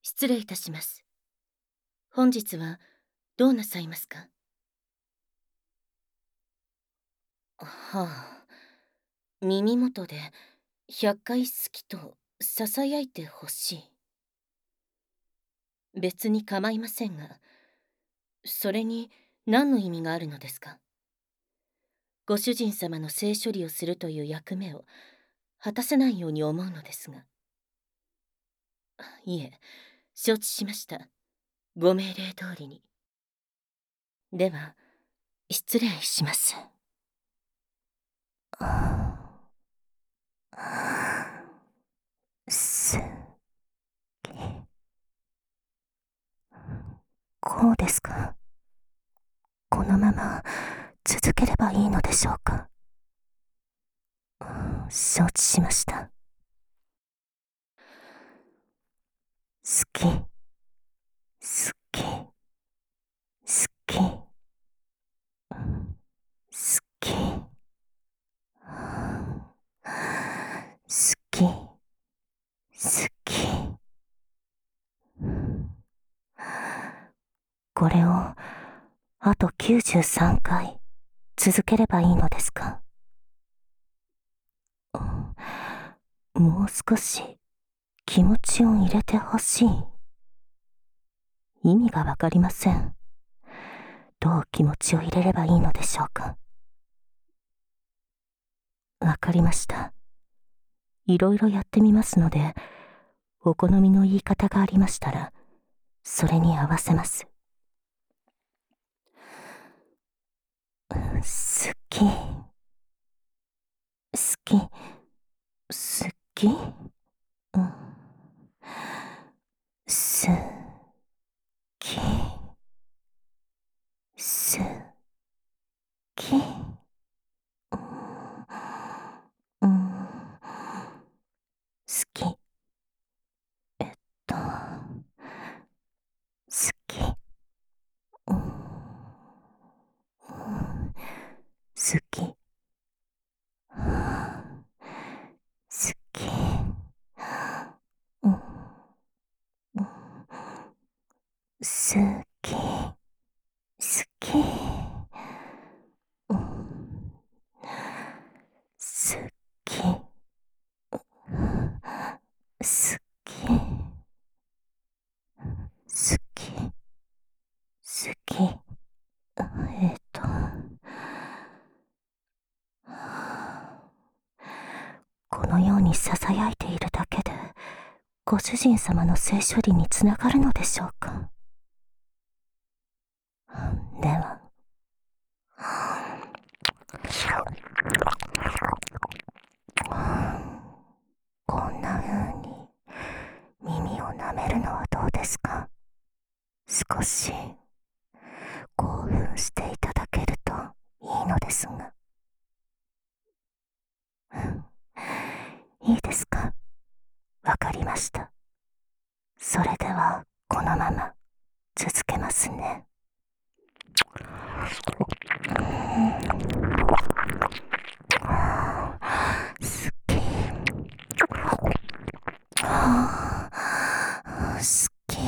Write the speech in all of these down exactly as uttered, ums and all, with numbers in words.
失礼いたします。本日はどうなさいますか？はあ、耳元で百回好きと囁いてほしい。別に構いませんが、それに何の意味があるのですか？ご主人様の性処理をするという役目を果たせないように思うのですが。いえ、承知しました。ご命令通りに。では、失礼します。 すき。こうですか？このまま続ければいいのでしょうか？承知しました。好き、好き、好き、好き、好き、好き。これをあときゅうじゅうさんかい続ければいいのですか？もう少し気持ちを入れてほしい。意味がわかりません。どう気持ちを入れればいいのでしょうか？わかりました。いろいろやってみますので、お好みの言い方がありましたら、それに合わせます。好き、好き、好き、うん、すき、すき、うん、好き、えっと、好き、うん、好き、好き、うん、好き、好き、うん、好き、好き、好き、好き、えっと、このように囁いているだけで、ご主人様の性処理につながるのでしょうか？では、こんな風に耳を舐めるのはどうですか？少し興奮していただけるといいのですが。いいですか？わかりました。それではこのまま続けますね。好き。好き。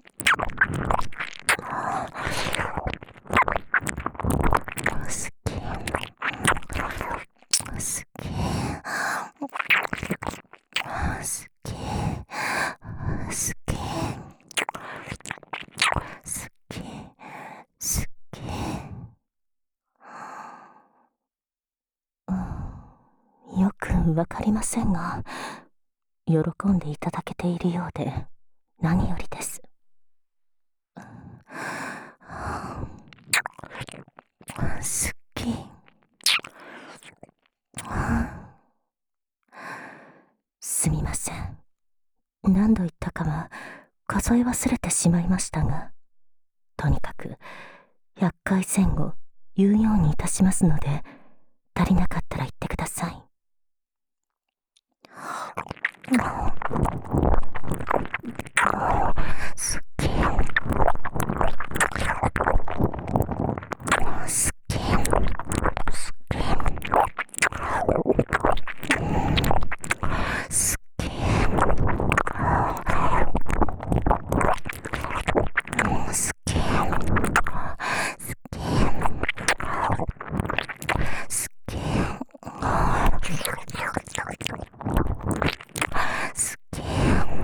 よくわかりませんが、喜んでいただけているようで何よりです。好き。すみません。何度言ったかは数え忘れてしまいましたが、とにかくひゃっかい前後言うようにいたしますので、足りなかったら言ってください。好き。好き。好き。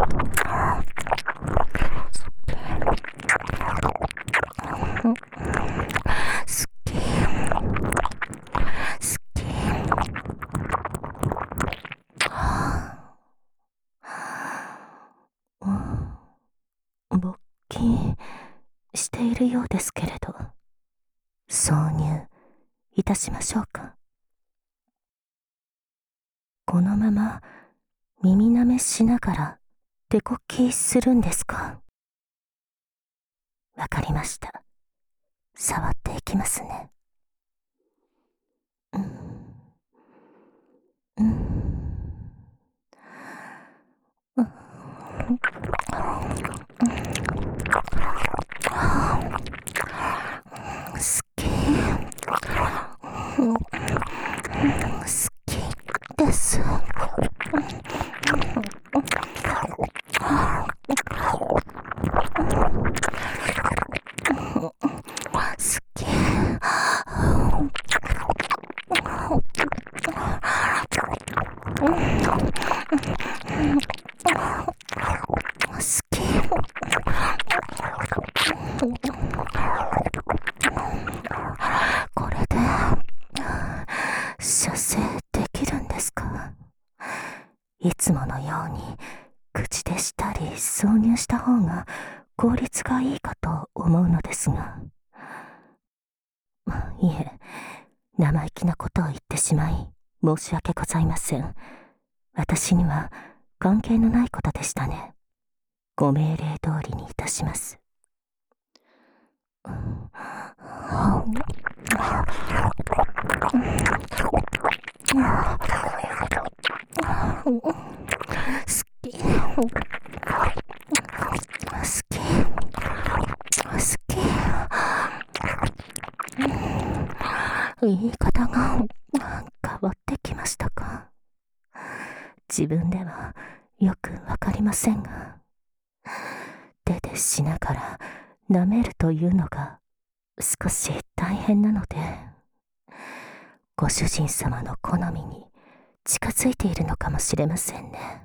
勃起しているようですけれど、挿入いたしましょうか。このまま耳なめしながら手こきするんですか。わかりました。触っていきますね。うんうんうん好き好きです。これで射精できるんですか。いつものように口でしたり挿入した方が効率がいいかと思うのですが、いえ、生意気なことを言ってしまい申し訳ございません。私には関係のないことでしたね。ご命令通りにいたします。言い方が変わってきましたか。自分ではよくわかりませんが、手でしながら舐めるというのが少し大変なので、ご主人様の好みに近づいているのかもしれませんね。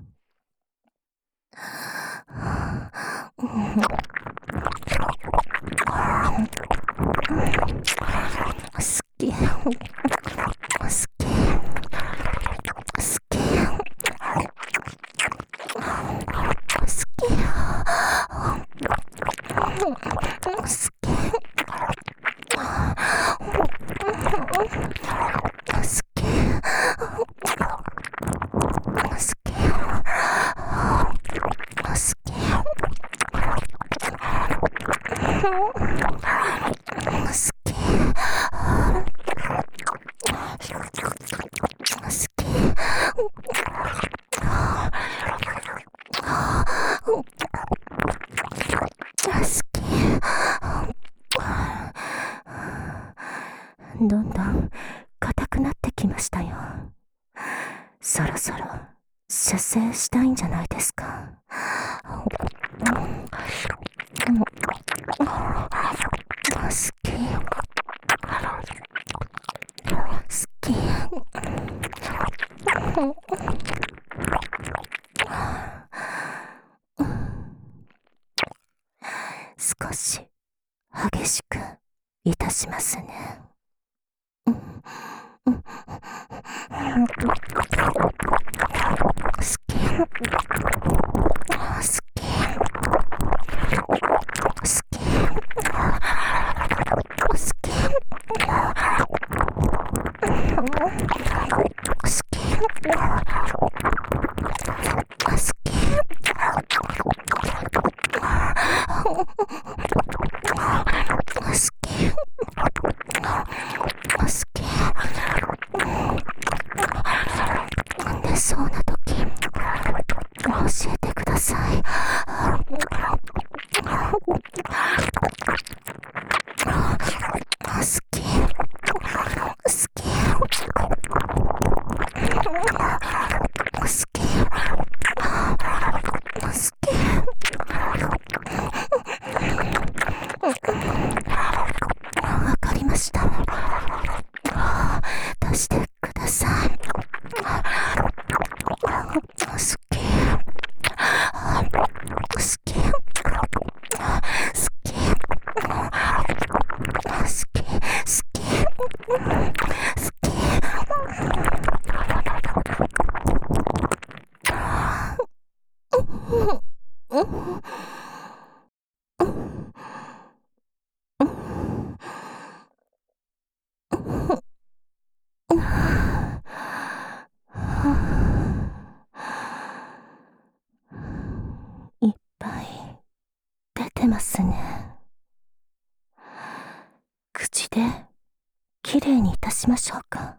好き好き好きどんどん硬くなってきましたよ。そろそろ射精したいんじゃないですか。好き好き少し激しくいたしますね。好き好き好き出そうな時教えてください。好き好きわかりました。出してください。好き好いっぱい出てますね。口できれいにいたしましょうか。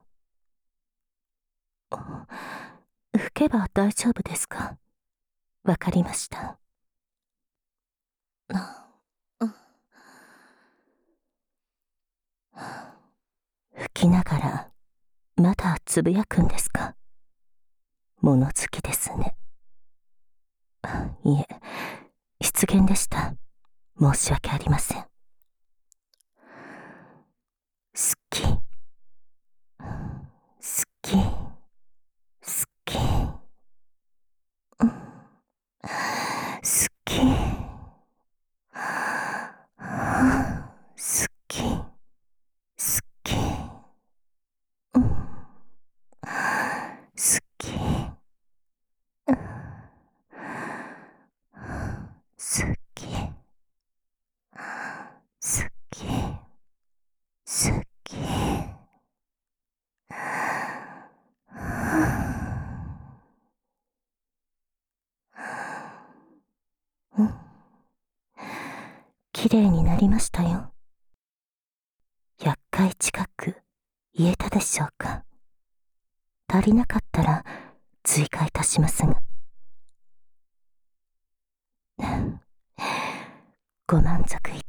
拭けば大丈夫ですか？わかりました。吹きながらまだつぶやくんですか？物好きですね。いえ、失言でした。申し訳ありません。好き、好き、好き、好き、好き、好き、好き、好き、好き、好き。うん。きれいになりましたよ。ひゃっかい近く言えたでしょうか。足りなかったら追加いたしますが。ご満足い